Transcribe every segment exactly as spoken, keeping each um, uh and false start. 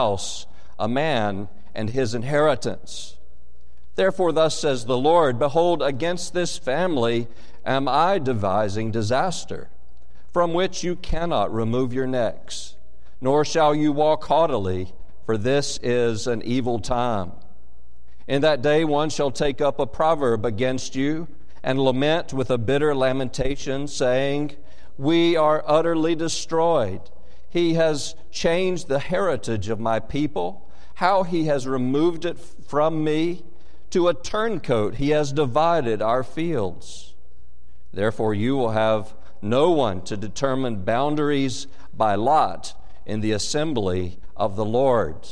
house a man and his inheritance. Therefore thus says the Lord, behold, against this family am I devising disaster, from which you cannot remove your necks, nor shall you walk haughtily, for this is an evil time. In that day one shall take up a proverb against you, and lament with a bitter lamentation, saying, we are utterly destroyed. He has changed the heritage of my people, how he has removed it from me. To a turncoat he has divided our fields. Therefore you will have no one to determine boundaries by lot in the assembly of the Lord.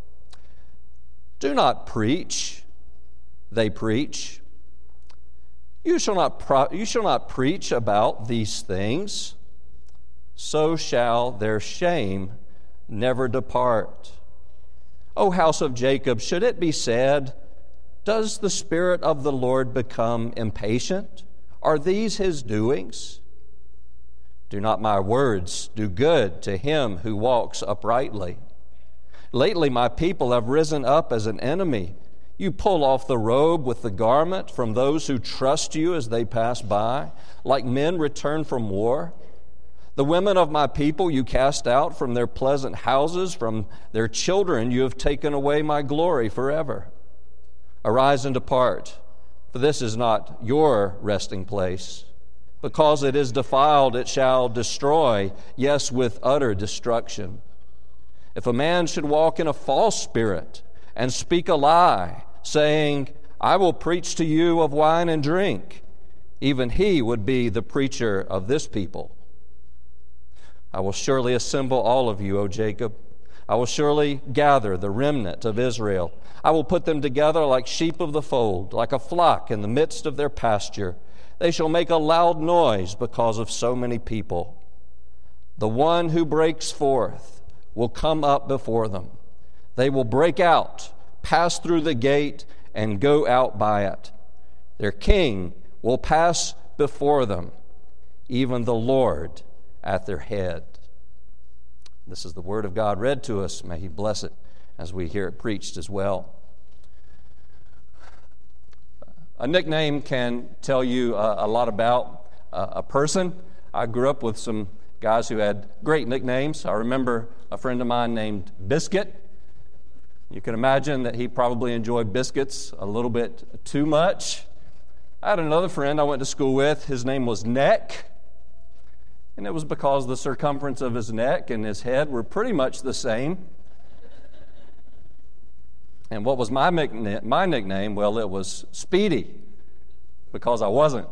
Do not preach, they preach. You shall not pro- you shall not preach about these things, so shall their shame never depart. O house of Jacob, should it be said, does the Spirit of the Lord become impatient? Are these his doings? Do not my words do good to him who walks uprightly? Lately my people have risen up as an enemy. You pull off the robe with the garment from those who trust you as they pass by, like men returned from war. The women of my people you cast out from their pleasant houses, from their children you have taken away my glory forever. Arise and depart, for this is not your resting place. Because it is defiled, it shall destroy, yes, with utter destruction. If a man should walk in a false spirit and speak a lie, saying, I will preach to you of wine and drink, even he would be the preacher of this people. I will surely assemble all of you, O Jacob. I will surely gather the remnant of Israel. I will put them together like sheep of the fold, like a flock in the midst of their pasture. They shall make a loud noise because of so many people. The one who breaks forth will come up before them. They will break out, pass through the gate, and go out by it. Their king will pass before them, even the Lord at their head. This is the word of God read to us. May he bless it as we hear it preached as well. A nickname can tell you uh, a lot about uh, a person. I grew up with some guys who had great nicknames. I remember a friend of mine named Biscuit. You can imagine that he probably enjoyed biscuits a little bit too much. I had another friend I went to school with. His name was Neck. And it was because the circumference of his neck and his head were pretty much the same. And what was my nickname? My nickname? Well, it was Speedy, because I wasn't.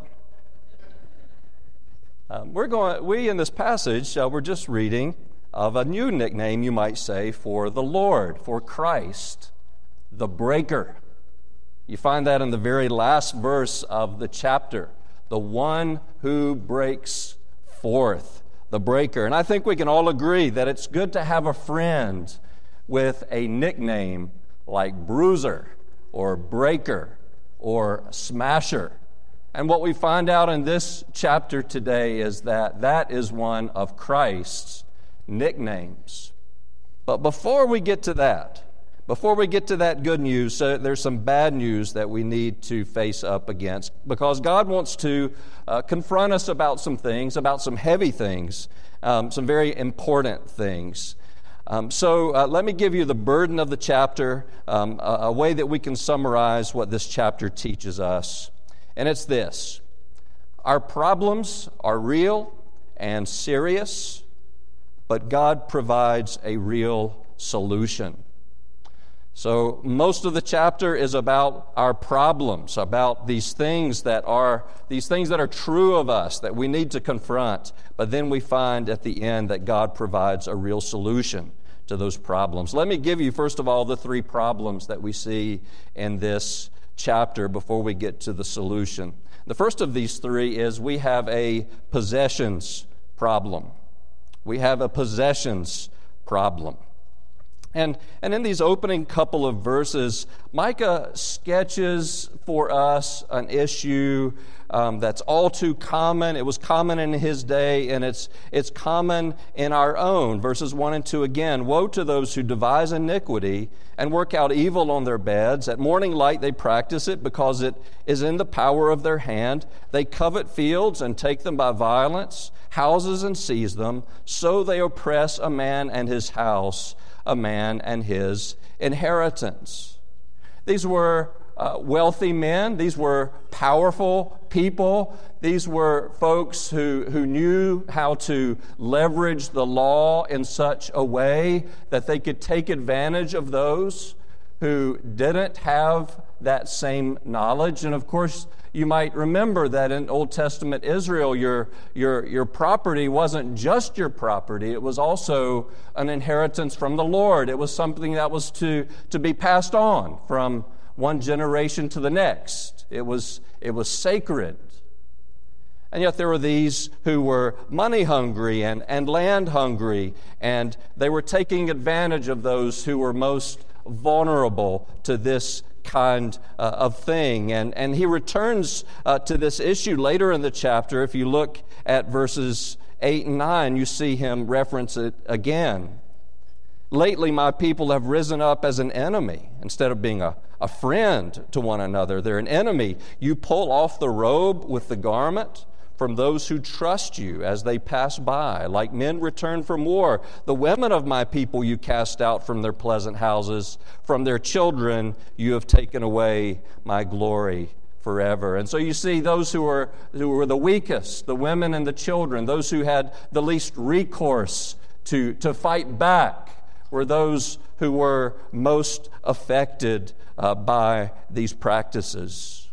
Um, we're going. We in this passage, uh, we're just reading of a new nickname, you might say, for the Lord, for Christ, the Breaker. You find that in the very last verse of the chapter, the one who breaks forth, the Breaker. And I think we can all agree that it's good to have a friend with a nickname like Bruiser or Breaker or Smasher. And what we find out in this chapter today is that that is one of Christ's nicknames. But before we get to that, before we get to that good news, so there's some bad news that we need to face up against, because God wants to uh, confront us about some things, about some heavy things, um, some very important things. Um, so uh, let me give you the burden of the chapter, um, a, a way that we can summarize what this chapter teaches us. And it's this: our problems are real and serious, but God provides a real solution. So most of the chapter is about our problems, about these things that are these things that are true of us that we need to confront. But then we find at the end that God provides a real solution to those problems. Let me give you, first of all, the three problems that we see in this chapter before we get to the solution. The first of these three is we have a possessions problem. We have a possessions problem. And, and in these opening couple of verses, Micah sketches for us an issue um, that's all too common. It was common in his day, and it's, it's common in our own. Verses one and two again, "Woe to those who devise iniquity and work out evil on their beds. At morning light they practice it because it is in the power of their hand. They covet fields and take them by violence, houses and seize them. So they oppress a man and his house, a man and his inheritance." These were uh, wealthy men. These were powerful people. These were folks who, who knew how to leverage the law in such a way that they could take advantage of those who didn't have that same knowledge. And of course, you might remember that in Old Testament Israel, your, your, your property wasn't just your property. It was also an inheritance from the Lord. It was something that was to, to be passed on from one generation to the next. It was, it was sacred. And yet there were these who were money hungry and, and land hungry, and they were taking advantage of those who were most vulnerable to this kind uh, of thing. And, and he returns uh, to this issue later in the chapter. If you look at verses eight and nine, you see him reference it again. "Lately my people have risen up as an enemy instead of being a, a friend to one another. They're an enemy. You pull off the robe with the garment from those who trust you as they pass by. Like men returned from war, the women of my people you cast out from their pleasant houses. From their children you have taken away my glory forever." And so you see those who were, who were the weakest, the women and the children, those who had the least recourse to, to fight back, were those who were most affected uh, by these practices.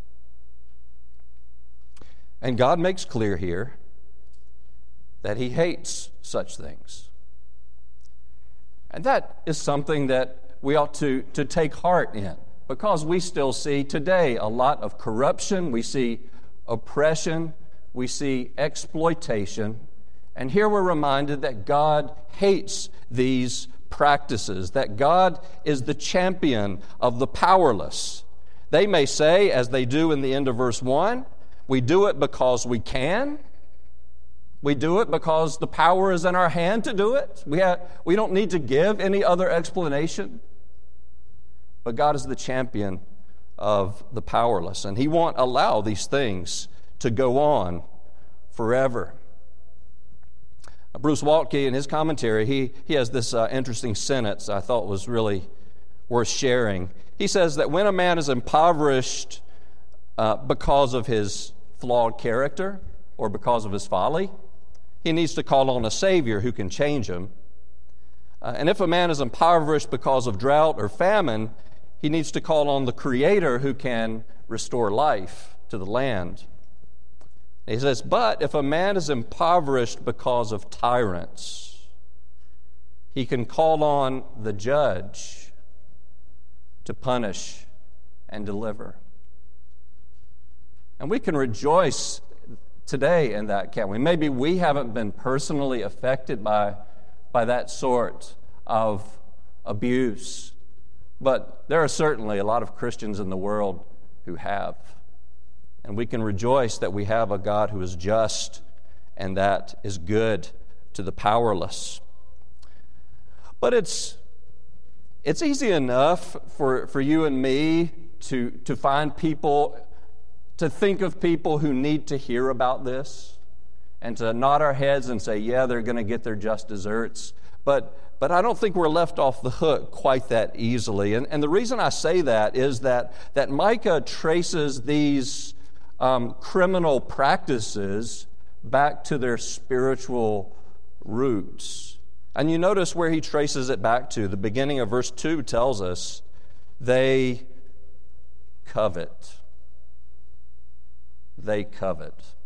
And God makes clear here that He hates such things. And that is something that we ought to, to take heart in, because we still see today a lot of corruption, we see oppression, we see exploitation, and here we're reminded that God hates these practices, that God is the champion of the powerless. They may say, as they do in the end of verse one, we do it because we can. We do it because the power is in our hand to do it. We have, we don't need to give any other explanation. But God is the champion of the powerless, and He won't allow these things to go on forever. Bruce Waltke, in his commentary, he, he has this uh, interesting sentence I thought was really worth sharing. He says that when a man is impoverished uh, because of his flawed character or because of his folly, he needs to call on a Savior who can change him. Uh, and if a man is impoverished because of drought or famine, he needs to call on the Creator who can restore life to the land. He says, but if a man is impoverished because of tyrants, he can call on the judge to punish and deliver. And we can rejoice today in that, can't we? Maybe we haven't been personally affected by, by that sort of abuse, but there are certainly a lot of Christians in the world who have. And we can rejoice that we have a God who is just and that is good to the powerless. But it's it's easy enough for, for you and me to, to find people, to think of people who need to hear about this and to nod our heads and say, yeah, they're going to get their just desserts. But but I don't think we're left off the hook quite that easily. And, and the reason I say that is that, that Micah traces these Um, criminal practices back to their spiritual roots. And you notice where he traces it back to. The beginning of verse two tells us they covet. They covet.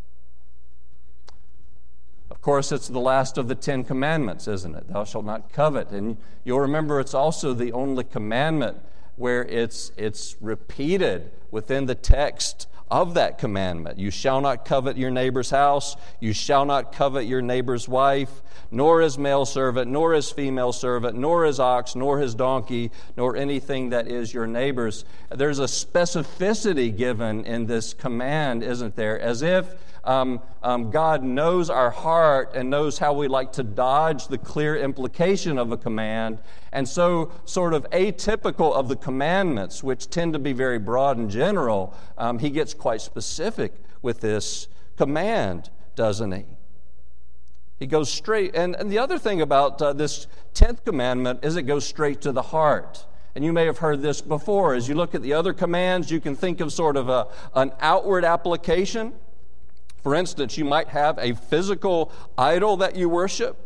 Of course, it's the last of the Ten Commandments, isn't it? Thou shalt not covet. And you'll remember it's also the only commandment where it's it's repeated within the text of that commandment. You shall not covet your neighbor's house. You shall not covet your neighbor's wife, nor his male servant, nor his female servant, nor his ox, nor his donkey, nor anything that is your neighbor's. There's a specificity given in this command, isn't there? As if Um, um, God knows our heart and knows how we like to dodge the clear implication of a command. And so, sort of atypical of the commandments, which tend to be very broad and general, um, he gets quite specific with this command, doesn't he? He goes straight. And, and the other thing about uh, this tenth commandment is it goes straight to the heart. And you may have heard this before. As you look at the other commands, you can think of sort of a, an outward application. For instance, you might have a physical idol that you worship,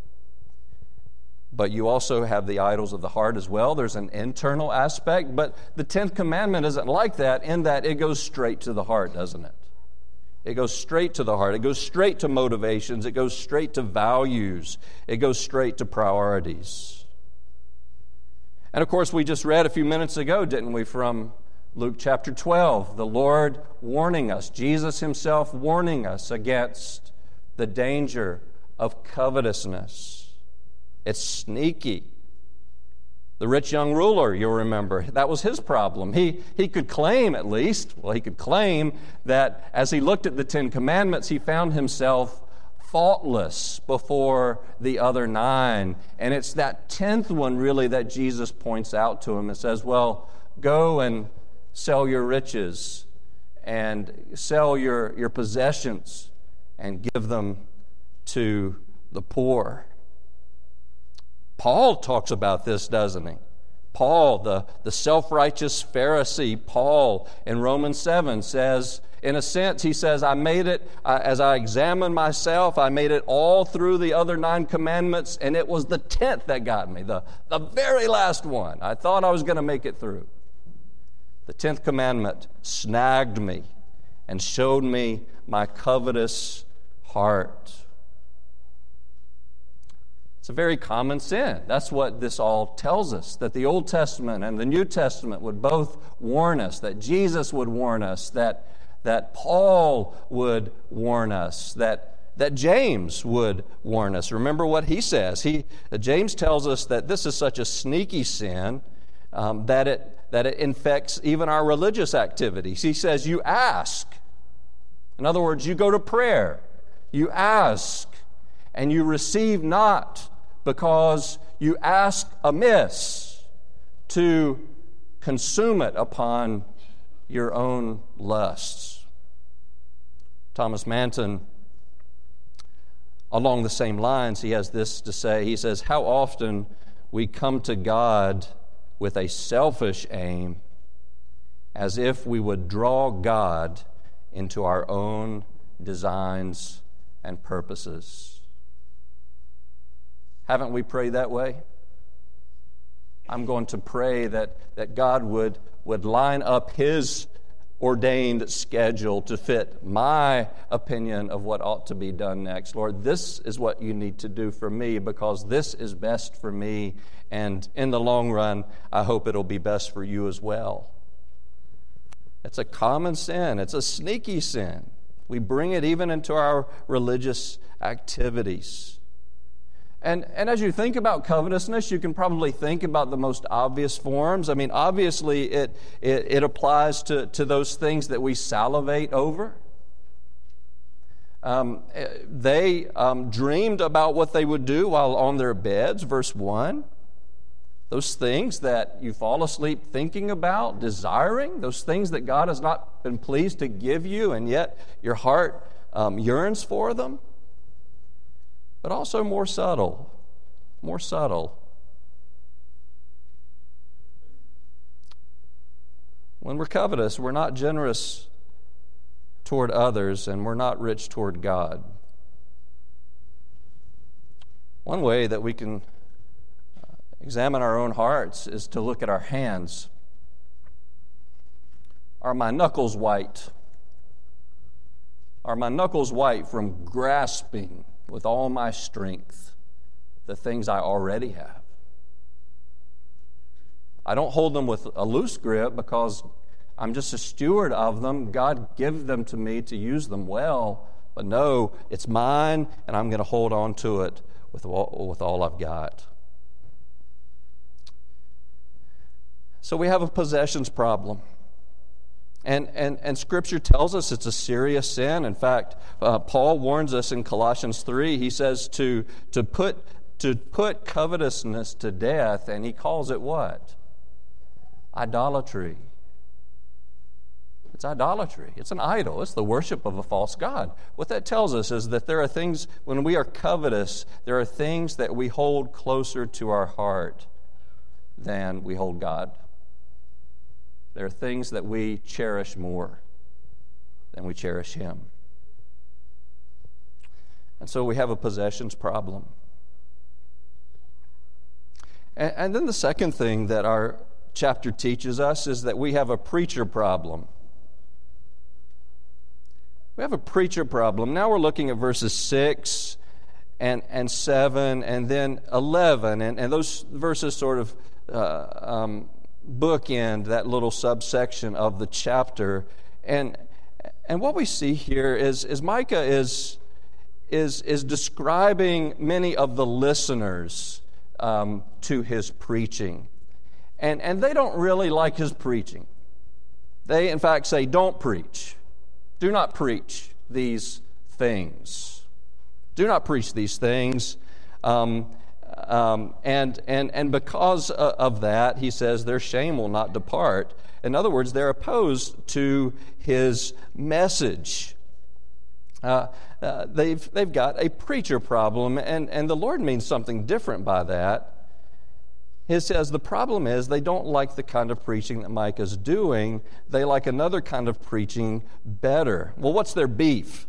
but you also have the idols of the heart as well. There's an internal aspect, but the tenth commandment isn't like that in that it goes straight to the heart, doesn't it? It goes straight to the heart. It goes straight to motivations. It goes straight to values. It goes straight to priorities. And of course, we just read a few minutes ago, didn't we, from Luke chapter twelve, the Lord warning us, Jesus himself warning us against the danger of covetousness. It's sneaky. The rich young ruler, you'll remember, that was his problem. He, he could claim at least, well, he could claim that as he looked at the Ten Commandments, he found himself faultless before the other nine. And it's that tenth one really that Jesus points out to him and says, well, go and sell your riches and sell your, your possessions and give them to the poor. Paul talks about this, doesn't he? Paul, the, the self-righteous Pharisee, Paul in Romans seven says, in a sense, he says, I made it, uh, as I examined myself, I made it all through the other nine commandments, and it was the tenth that got me, the, the very last one. I thought I was going to make it through. The tenth commandment snagged me and showed me my covetous heart. It's a very common sin. That's what this all tells us, that the Old Testament and the New Testament would both warn us, that Jesus would warn us, that, that Paul would warn us, that, that James would warn us. Remember what he says. He, James tells us that this is such a sneaky sin um, that it that it infects even our religious activities. He says, you ask. In other words, you go to prayer. You ask, and you receive not because you ask amiss to consume it upon your own lusts. Thomas Manton, along the same lines, he has this to say. He says, how often we come to God with a selfish aim, as if we would draw God into our own designs and purposes. Haven't we prayed that way? I'm going to pray that, that God would, would line up His ordained schedule to fit my opinion of what ought to be done next. Lord, this is what you need to do for me because this is best for me. And in the long run, I hope it'll be best for you as well. It's a common sin. It's a sneaky sin. We bring it even into our religious activities. And, and as you think about covetousness, you can probably think about the most obvious forms. I mean, obviously, it, it, it applies to, to those things that we salivate over. Um, they um, dreamed about what they would do while on their beds, verse one. Those things that you fall asleep thinking about, desiring, those things that God has not been pleased to give you, and yet your heart um, yearns for them. But also more subtle, more subtle. When we're covetous, we're not generous toward others, and we're not rich toward God. One way that we can examine our own hearts is to look at our hands. Are my knuckles white? Are my knuckles white from grasping with all my strength the things I already have? I don't hold them with a loose grip because I'm just a steward of them. God give them to me to use them well. But no, it's mine, and I'm going to hold on to it with all, with all I've got. So we have a possessions problem. And, and, and Scripture tells us it's a serious sin. In fact, uh, Paul warns us in Colossians three. He says to, to, put, to put covetousness to death, and he calls it what? Idolatry. It's idolatry. It's an idol. It's the worship of a false god. What that tells us is that there are things, when we are covetous, there are things that we hold closer to our heart than we hold God. There are things that we cherish more than we cherish Him. And so we have a possessions problem. And, and then the second thing that our chapter teaches us is that we have a preacher problem. We have a preacher problem. Now we're looking at verses six and, and seven and then eleven. And, and those verses sort of uh, um, bookend that little subsection of the chapter. And and what we see here is, is Micah is, is, is describing many of the listeners um, to his preaching. And, and they don't really like his preaching. They, in fact, say, don't preach. Do not preach these things. Do not preach these things. Um, um, and, and, and because of that, he says, their shame will not depart. In other words, they're opposed to his message. Uh, uh, they've, they've got a preacher problem, and, and the Lord means something different by that. He says the problem is they don't like the kind of preaching that Micah's doing. They like another kind of preaching better. Well, what's their beef?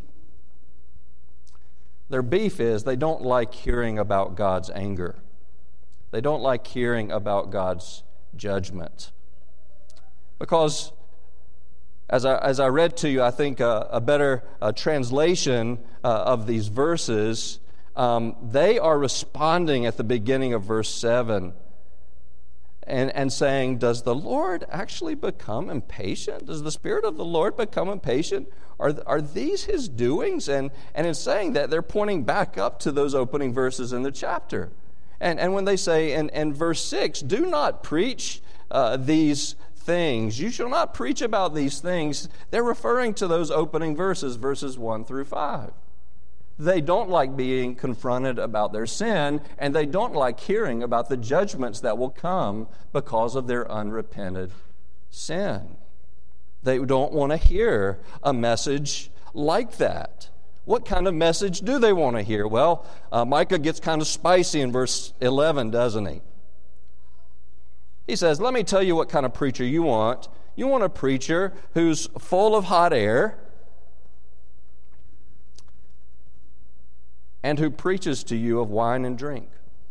Their beef is they don't like hearing about God's anger. They don't like hearing about God's judgment. Because as I, as I read to you, I think a, a better uh, translation uh, of these verses, um, they are responding at the beginning of verse seven. And, and saying, does the Lord actually become impatient? Does the Spirit of the Lord become impatient? Are, are these His doings? And, and in saying that, they're pointing back up to those opening verses in the chapter. And, and when they say in, in verse six, do not preach uh, these things. You shall not preach about these things. They're referring to those opening verses, verses one through five. They don't like being confronted about their sin, and they don't like hearing about the judgments that will come because of their unrepented sin. They don't want to hear a message like that. What kind of message do they want to hear? Well, uh, Micah gets kind of spicy in verse eleven, doesn't he? He says, let me tell you what kind of preacher you want. You want a preacher who's full of hot air, and who preaches to you of wine and drink.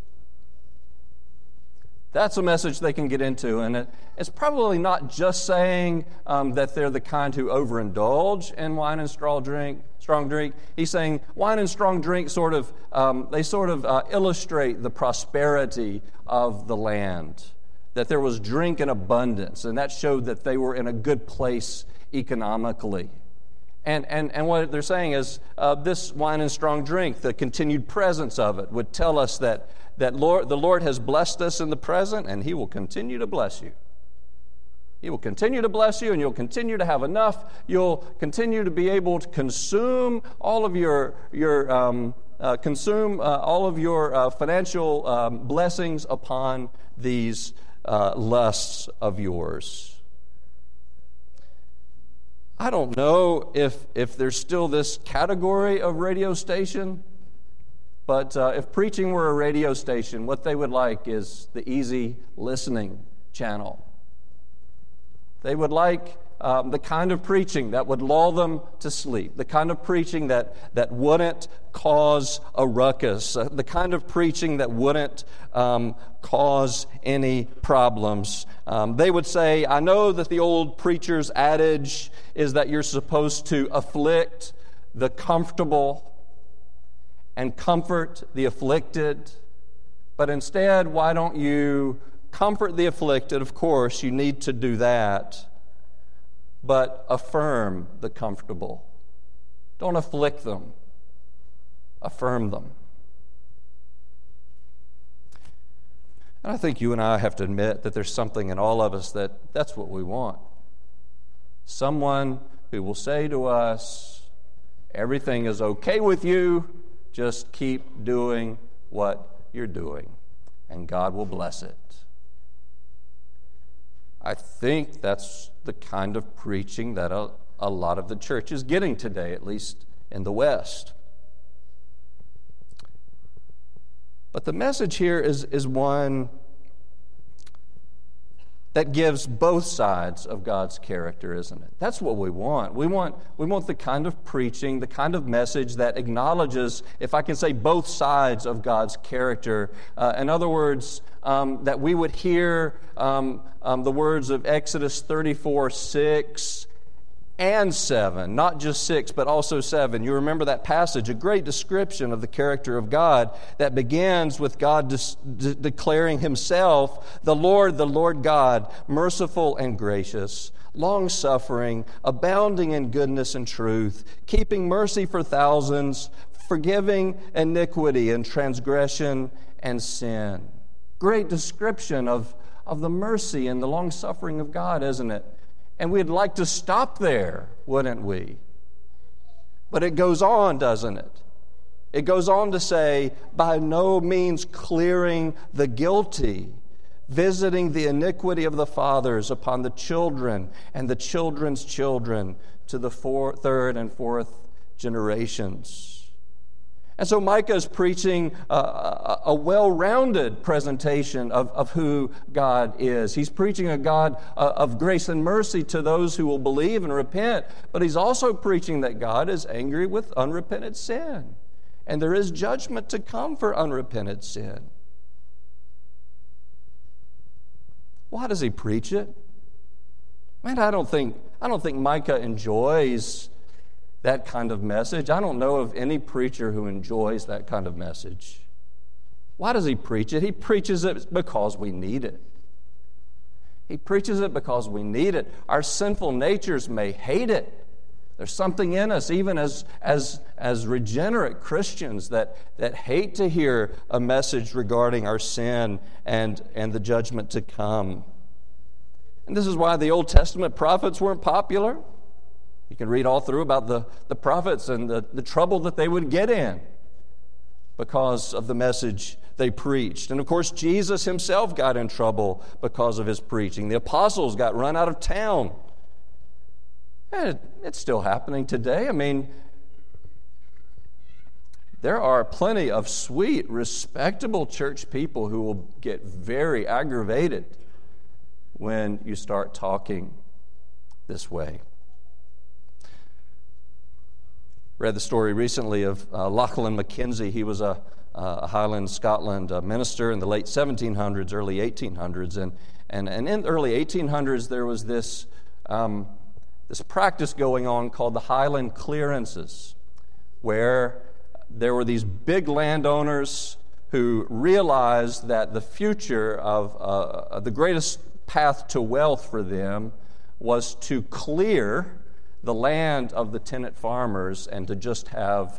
That's a message they can get into, and it, it's probably not just saying um, that they're the kind who overindulge in wine and strong drink. Strong drink. He's saying wine and strong drink sort of um, they sort of uh, illustrate the prosperity of the land, that there was drink in abundance, and that showed that they were in a good place economically. And, and, and what they're saying is uh, this wine and strong drink, the continued presence of it, would tell us that, that Lord, the Lord has blessed us in the present, and He will continue to bless you. He will continue to bless you, and you'll continue to have enough. You'll continue to be able to consume all of your, your um, uh, consume uh, all of your uh, financial um, blessings upon these uh, lusts of yours. I don't know if, if there's still this category of radio station, but uh, if preaching were a radio station, what they would like is the easy listening channel. They would like um, the kind of preaching that would lull them to sleep, the kind of preaching that, that wouldn't cause a ruckus, uh, the kind of preaching that wouldn't um, cause any problems. Um, they would say, I know that the old preacher's adage is that you're supposed to afflict the comfortable and comfort the afflicted, but instead, why don't you comfort the afflicted? Of course, you need to do that. but affirm the comfortable. Don't afflict them. Affirm them. And I think you and I have to admit that there's something in all of us that that's what we want. Someone who will say to us, everything is okay with you, just keep doing what you're doing, and God will bless it. I think that's the kind of preaching that a, a lot of the church is getting today, at least in the West. But the message here is, is one that gives both sides of God's character, isn't it? That's what we want. We want we want the kind of preaching, the kind of message that acknowledges, if I can say, both sides of God's character. Uh, in other words, um, that we would hear um, um, the words of Exodus thirty-four, six and seven, not just six, but also seven. You remember that passage, a great description of the character of God that begins with God de- de- declaring Himself, the Lord, the Lord God, merciful and gracious, long-suffering, abounding in goodness and truth, keeping mercy for thousands, forgiving iniquity and transgression and sin. Great description of, of the mercy and the long-suffering of God, isn't it? And we'd like to stop there, wouldn't we? But it goes on, doesn't it? It goes on to say, by no means clearing the guilty, visiting the iniquity of the fathers upon the children and the children's children to the four, third and fourth generations. And so Micah is preaching a, a, a well-rounded presentation of, of who God is. He's preaching a God of grace and mercy to those who will believe and repent, but he's also preaching that God is angry with unrepented sin, and there is judgment to come for unrepented sin. Why does he preach it? Man, I don't think I don't think Micah enjoys that kind of message. I don't know of any preacher who enjoys that kind of message. Why does he preach it? He preaches it because we need it. He preaches it because we need it. Our sinful natures may hate it. There's something in us, even as, as, as regenerate Christians, that, that hate to hear a message regarding our sin and, and the judgment to come. And this is why the Old Testament prophets weren't popular. You can read all through about the, the prophets and the, the trouble that they would get in because of the message they preached. And of course, Jesus himself got in trouble because of his preaching. The apostles got run out of town. And it, it's still happening today. I mean, there are plenty of sweet, respectable church people who will get very aggravated when you start talking this way. Read the story recently of uh, Lachlan Mackenzie. He was a, a Highland, Scotland uh, minister in the late seventeen hundreds, early eighteen hundreds. And, and, and in the early eighteen hundreds, there was this, um, this practice going on called the Highland clearances, where there were these big landowners who realized that the future of uh, the greatest path to wealth for them was to clear the land of the tenant farmers and to just have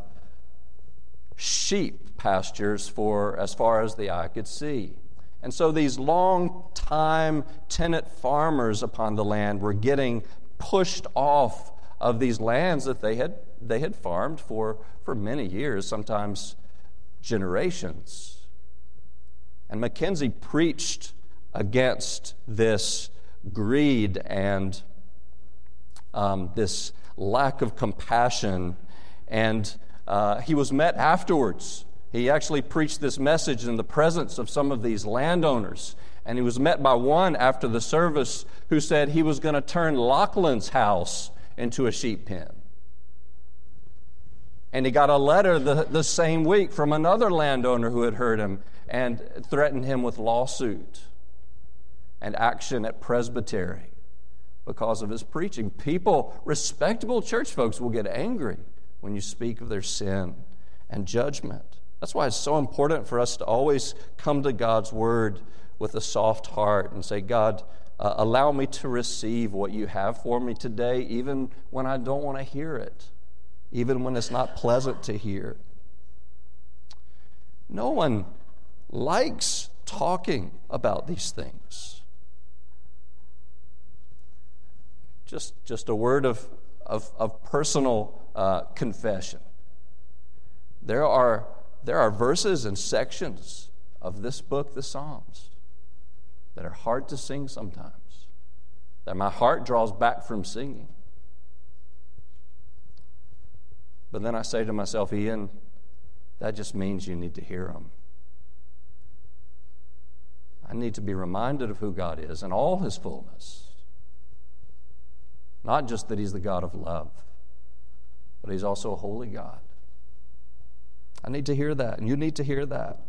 sheep pastures for as far as the eye could see. And so these long-time tenant farmers upon the land were getting pushed off of these lands that they had they had farmed for, for many years, sometimes generations. And Mackenzie preached against this greed and Um, this lack of compassion, and uh, he was met afterwards. He actually preached this message in the presence of some of these landowners, and he was met by one after the service who said he was going to turn Lachlan's house into a sheep pen. And he got a letter the, the same week from another landowner who had heard him and threatened him with lawsuit and action at Presbytery because of his preaching. People, respectable church folks, will get angry when you speak of their sin and judgment. That's why it's so important for us to always come to God's Word with a soft heart and say, God, uh, allow me to receive what you have for me today, even when I don't want to hear it, even when it's not pleasant to hear. No one likes talking about these things. Just, just a word of, of, of personal uh, confession. There are, there are verses and sections of this book, the Psalms, that are hard to sing sometimes, that my heart draws back from singing. But then I say to myself, Ian, that just means you need to hear them. I need to be reminded of who God is in all His fullness. Not just that He's the God of love, but He's also a holy God. I need to hear that, and you need to hear that.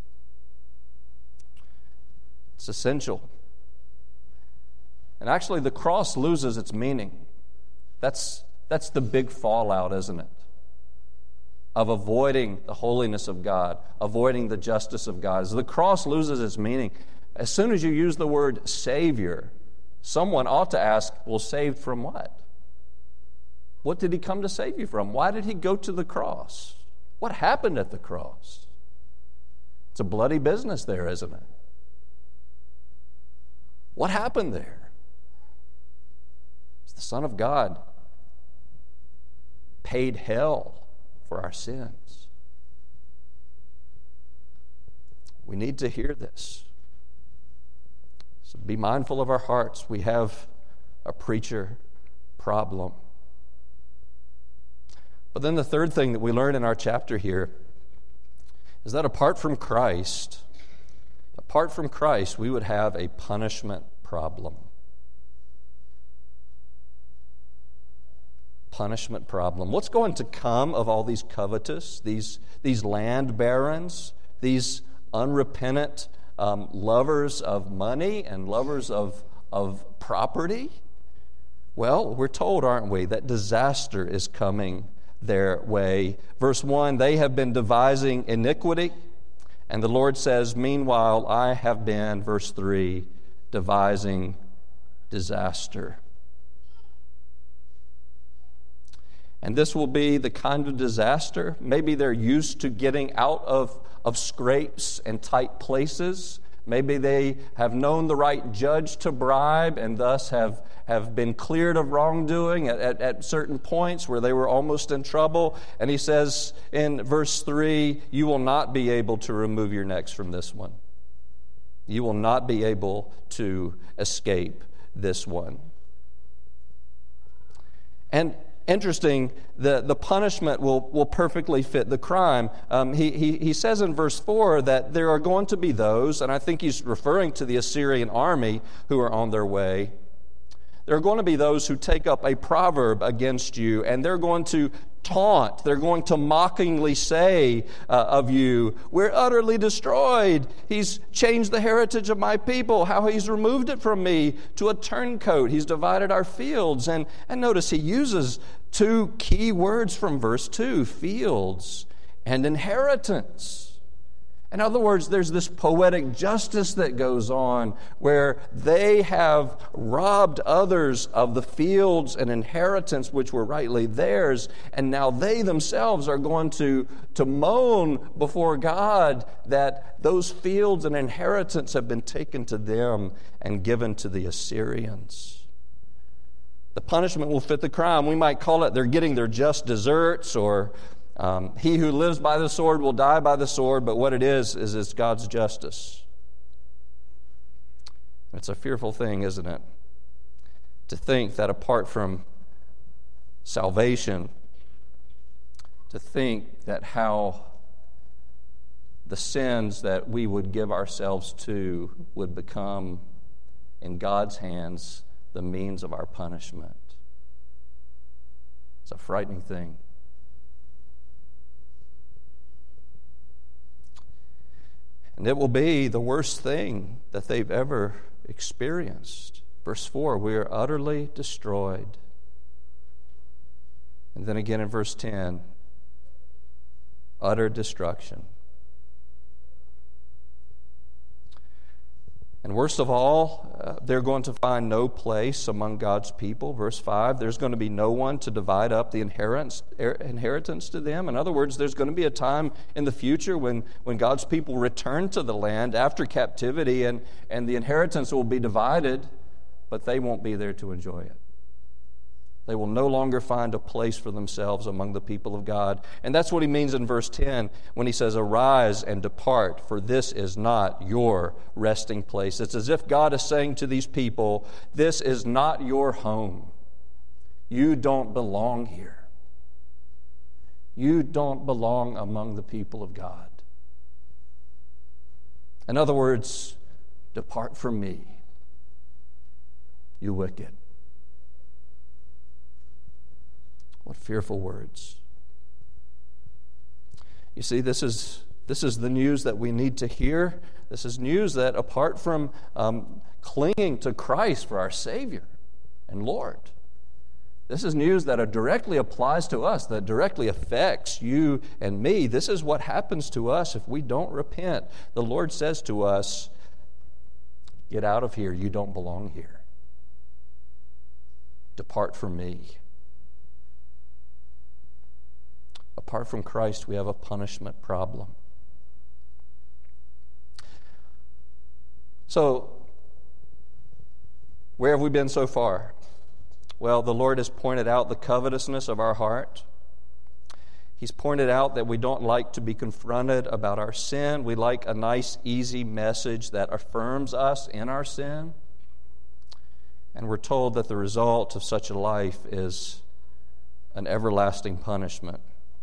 It's essential. And actually, the cross loses its meaning. That's, that's the big fallout, isn't it? Of avoiding the holiness of God, avoiding the justice of God. As the cross loses its meaning, as soon as you use the word Savior, someone ought to ask, well, saved from what? What did He come to save you from? Why did He go to the cross? What happened at the cross? It's a bloody business there, isn't it? What happened there? It's the Son of God paid hell for our sins. We need to hear this. So be mindful of our hearts. We have a preacher problem. But then the third thing that we learn in our chapter here is that apart from Christ, apart from Christ, we would have a punishment problem. Punishment problem. What's going to come of all these covetous, these, these land barons, these unrepentant um, lovers of money and lovers of, of property? Well, we're told, aren't we, that disaster is coming their way. Verse one, they have been devising iniquity, and the Lord says, meanwhile, I have been, verse three, devising disaster. And this will be the kind of disaster. Maybe they're used to getting out of, of scrapes and tight places. Maybe they have known the right judge to bribe and thus have, have been cleared of wrongdoing at, at, at certain points where they were almost in trouble. And he says in verse three, you will not be able to remove your necks from this one. You will not be able to escape this one. And interesting, the, the punishment will, will perfectly fit the crime. Um, he, he, he says in verse four that there are going to be those, and I think he's referring to the Assyrian army who are on their way. There are going to be those who take up a proverb against you, and they're going to taunt, they're going to mockingly say uh, of you, we're utterly destroyed. He's changed the heritage of my people, how he's removed it from me to a turncoat. He's divided our fields. And, and notice he uses two key words from verse two, fields and inheritance. In other words, there's this poetic justice that goes on where they have robbed others of the fields and inheritance which were rightly theirs, and now they themselves are going to, to moan before God that those fields and inheritance have been taken to them and given to the Assyrians. The punishment will fit the crime. We might call it they're getting their just deserts, or Um, he who lives by the sword will die by the sword, but what it is, is it's God's justice. It's a fearful thing, isn't it? To think that apart from salvation, to think that how the sins that we would give ourselves to would become, in God's hands, the means of our punishment. It's a frightening thing. And it will be the worst thing that they've ever experienced. Verse four, we are utterly destroyed. And then again in verse ten, utter destruction. And worst of all, uh, they're going to find no place among God's people. Verse five, there's going to be no one to divide up the inheritance, inheritance to them. In other words, there's going to be a time in the future when, when God's people return to the land after captivity, and, and the inheritance will be divided, but they won't be there to enjoy it. They will no longer find a place for themselves among the people of God. And that's what he means in verse ten when he says, arise and depart, for this is not your resting place. It's as if God is saying to these people, this is not your home. You don't belong here. You don't belong among the people of God. In other words, depart from me, you wicked. What fearful words. You see, this is this is the news that we need to hear. This is news that apart from um, clinging to Christ for our Savior and Lord, this is news that directly applies to us, that directly affects you and me. This is what happens to us if we don't repent. The Lord says to us, get out of here, you don't belong here. Depart from me. Apart from Christ, we have a punishment problem. So, where have we been so far? Well, the Lord has pointed out the covetousness of our heart. He's pointed out that we don't like to be confronted about our sin. We like a nice, easy message that affirms us in our sin. And we're told that the result of such a life is an everlasting punishment.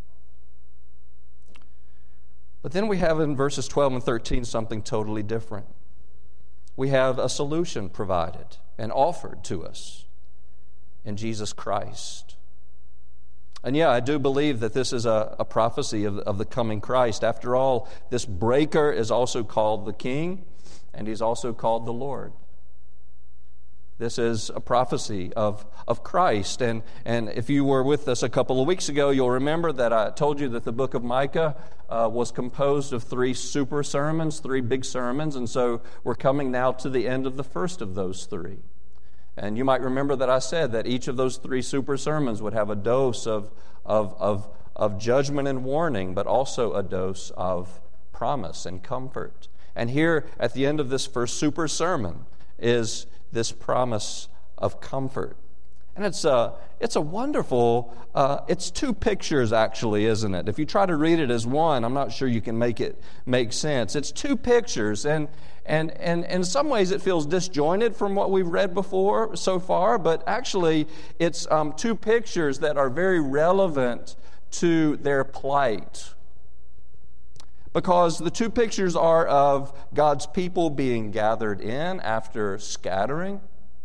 But then we have in verses twelve and thirteen something totally different. We have a solution provided and offered to us in Jesus Christ. And yeah, I do believe that this is a, a prophecy of, of the coming Christ. After all, this breaker is also called the King, and he's also called the Lord. This is a prophecy of, of Christ. And, and if you were with us a couple of weeks ago, you'll remember that I told you that the book of Micah uh, was composed of three super sermons, three big sermons. And so we're coming now to the end of the first of those three. And you might remember that I said that each of those three super sermons would have a dose of, of, of, of judgment and warning, but also a dose of promise and comfort. And here at the end of this first super sermon is this promise of comfort. And it's a, it's a wonderful, uh, it's two pictures actually, isn't it? If you try to read it as one, I'm not sure you can make it make sense. It's two pictures, and and and in some ways it feels disjointed from what we've read before so far, but actually it's um, two pictures that are very relevant to their plight. Because the two pictures are of God's people being gathered in after scattering,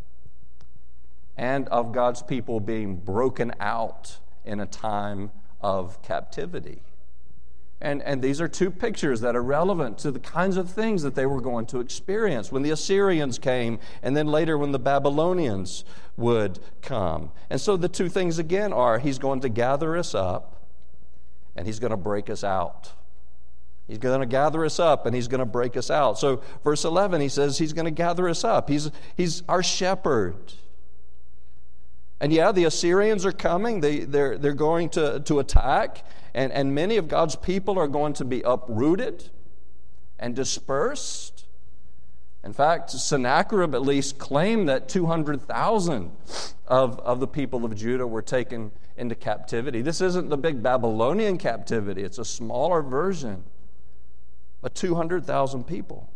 and of God's people being broken out in a time of captivity. And, and these are two pictures that are relevant to the kinds of things that they were going to experience when the Assyrians came, and then later when the Babylonians would come. And so the two things again are, he's going to gather us up, and he's going to break us out. He's going to gather us up, and he's going to break us out. So verse eleven, he says he's going to gather us up. He's, he's our shepherd. And yeah, the Assyrians are coming. They, they're, they're going to, to attack, and, and many of God's people are going to be uprooted and dispersed. In fact, Sennacherib at least claimed that two hundred thousand of, of the people of Judah were taken into captivity. This isn't the big Babylonian captivity. It's a smaller version. But two hundred thousand people.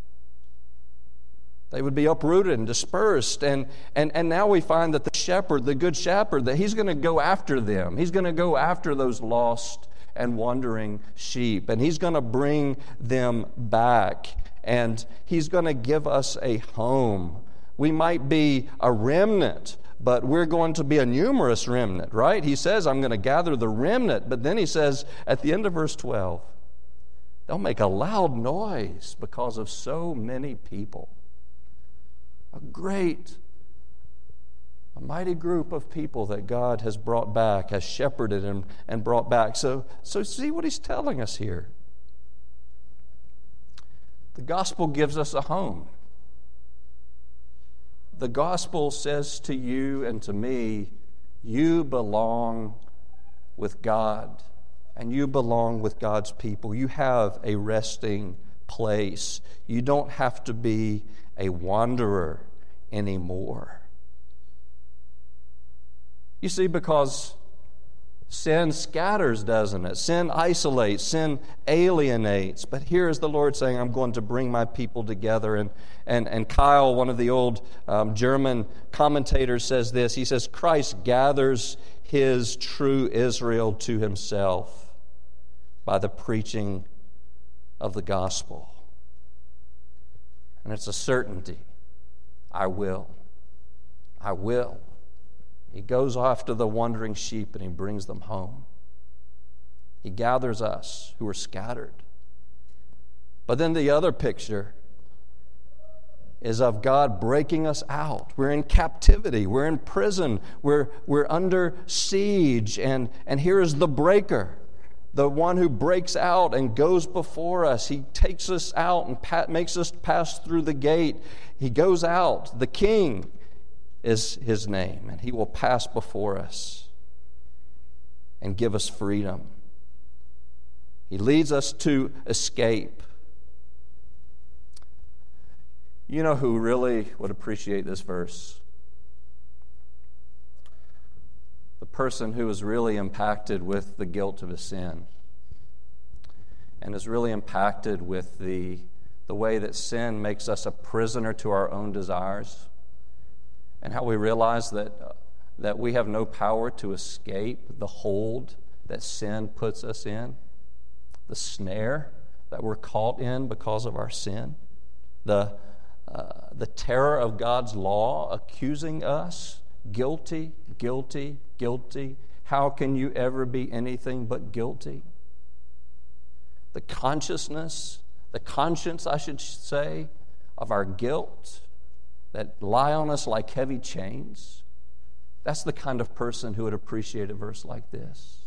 They would be uprooted and dispersed. And, and, and now we find that the shepherd, the good shepherd, that he's going to go after them. He's going to go after those lost and wandering sheep. And he's going to bring them back. And he's going to give us a home. We might be a remnant, but we're going to be a numerous remnant, right? He says, I'm going to gather the remnant. But then he says at the end of verse twelve, they'll make a loud noise because of so many people. A great, a mighty group of people that God has brought back, has shepherded and, and brought back. So, so see what he's telling us here. The gospel gives us a home. the gospel says to you and to me, you belong with God, and you belong with God's people. You have a resting place. You don't have to be a wanderer anymore. You see, because sin scatters, doesn't it? Sin isolates, sin alienates. But here is the Lord saying, I'm going to bring my people together. And, and, and Kyle, one of the old um, German commentators, says this. He says, Christ gathers his true Israel to himself by the preaching of the gospel. And it's a certainty. I will. I will. He goes after the wandering sheep and he brings them home. He gathers us who are scattered. But then the other picture is of God breaking us out. We're in captivity. We're in prison. We're, we're under siege. And, and here is the breaker, the one who breaks out and goes before us. He takes us out and pa- makes us pass through the gate. He goes out. The King is his name, and he will pass before us and give us freedom. He leads us to escape. You know who really would appreciate this verse? The person who is really impacted with the guilt of his sin and is really impacted with the, the way that sin makes us a prisoner to our own desires, and how we realize that, uh, that we have no power to escape the hold that sin puts us in, the snare that we're caught in because of our sin, the, uh, the terror of God's law accusing us, guilty, guilty, guilty. How can you ever be anything but guilty? The consciousness, the conscience, I should say, of our guilt that lie on us like heavy chains. That's the kind of person who would appreciate a verse like this,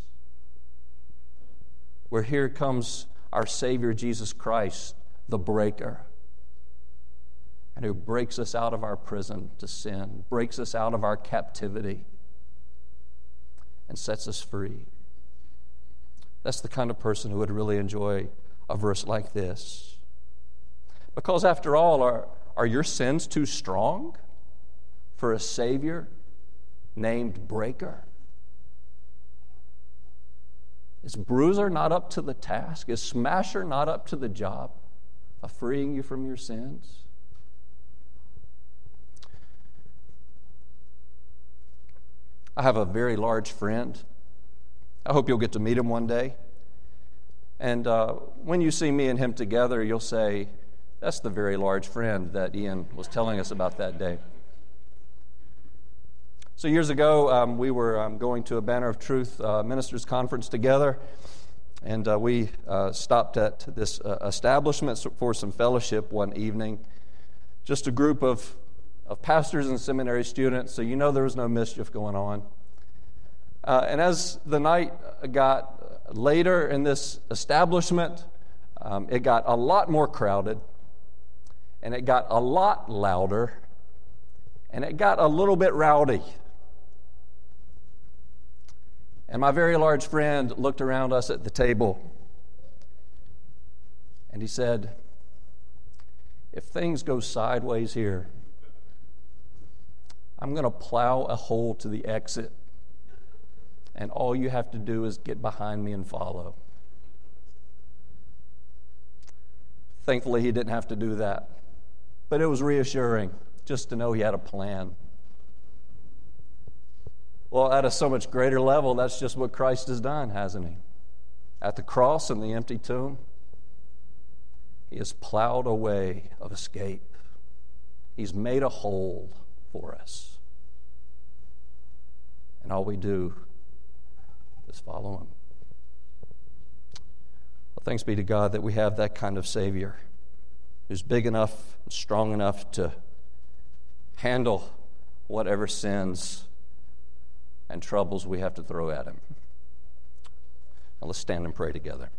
where here comes our Savior Jesus Christ, the breaker, and who breaks us out of our prison to sin, breaks us out of our captivity, and sets us free. That's the kind of person who would really enjoy a verse like this. Because after all, our Are your sins too strong for a Savior named Breaker? Is Bruiser not up to the task? Is Smasher not up to the job of freeing you from your sins? I have a very large friend. I hope you'll get to meet him one day. And uh, when you see me and him together, you'll say, that's the very large friend that Ian was telling us about that day. So years ago, um, we were um, going to a Banner of Truth uh, ministers conference together, and uh, we uh, stopped at this uh, establishment for some fellowship one evening. Just a group of, of pastors and seminary students, so you know there was no mischief going on. Uh, and as the night got later in this establishment, um, it got a lot more crowded. And it got a lot louder, and it got a little bit rowdy. And my very large friend looked around us at the table, and he said, if things go sideways here, I'm going to plow a hole to the exit, and all you have to do is get behind me and follow. Thankfully, he didn't have to do that. But it was reassuring just to know he had a plan. Well, at a so much greater level, that's just what Christ has done, hasn't he? At the cross and the empty tomb, he has plowed a way of escape. He's made a hole for us. And all we do is follow him. Well, thanks be to God that we have that kind of Savior who's big enough, strong enough to handle whatever sins and troubles we have to throw at him. Now let's stand and pray together.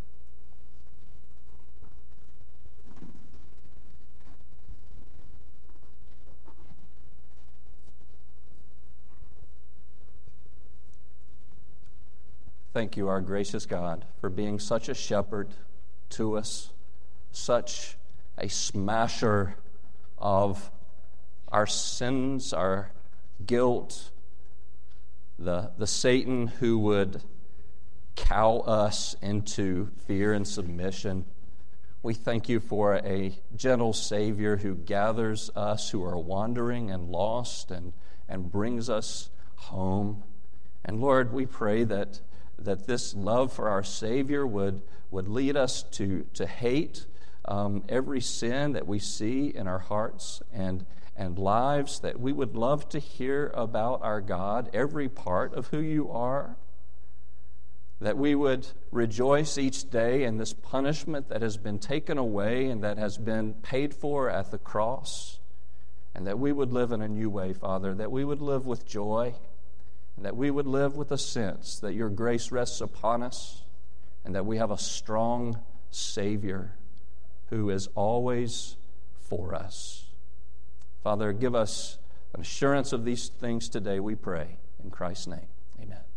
Thank you, our gracious God, for being such a shepherd to us, such a smasher of our sins, our guilt, the, the Satan who would cow us into fear and submission. We thank you for a gentle Savior who gathers us who are wandering and lost and, and brings us home. And Lord, we pray that, that this love for our Savior would, would lead us to, to hate um, every sin that we see in our hearts and, and lives, that we would love to hear about our God, every part of who you are, that we would rejoice each day in this punishment that has been taken away and that has been paid for at the cross, and that we would live in a new way, Father, that we would live with joy, and that we would live with a sense that your grace rests upon us, and that we have a strong Savior who is always for us. Father, give us an assurance of these things today, we pray. In Christ's name, amen.